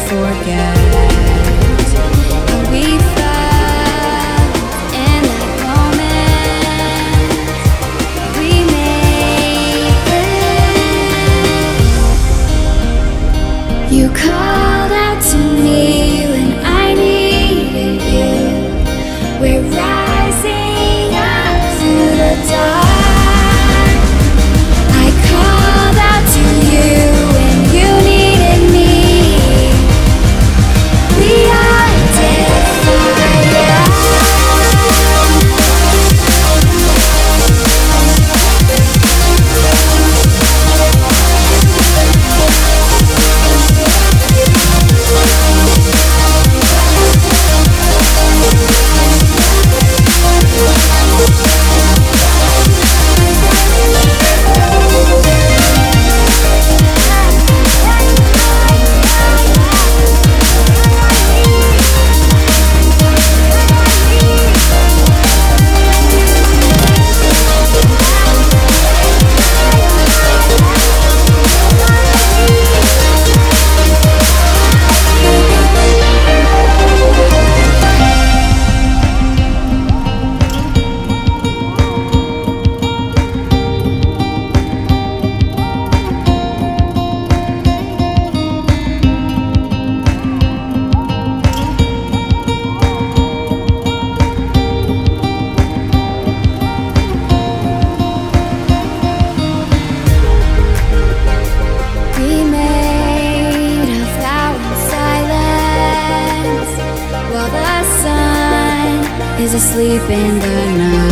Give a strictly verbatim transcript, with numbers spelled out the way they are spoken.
forget. And we felt in that moment. We made it. You called out to me when I needed you. We're rising up through the dark. I called out to you when you needed me. We are dead is asleep in the night.